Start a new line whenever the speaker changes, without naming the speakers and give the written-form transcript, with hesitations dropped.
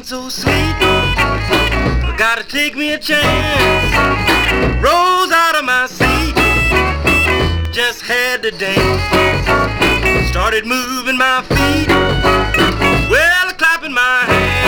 so sweet. Gotta take me a chance. Rose out of my seat. Just had to dance. Started moving my feet. Well, clapping my hands.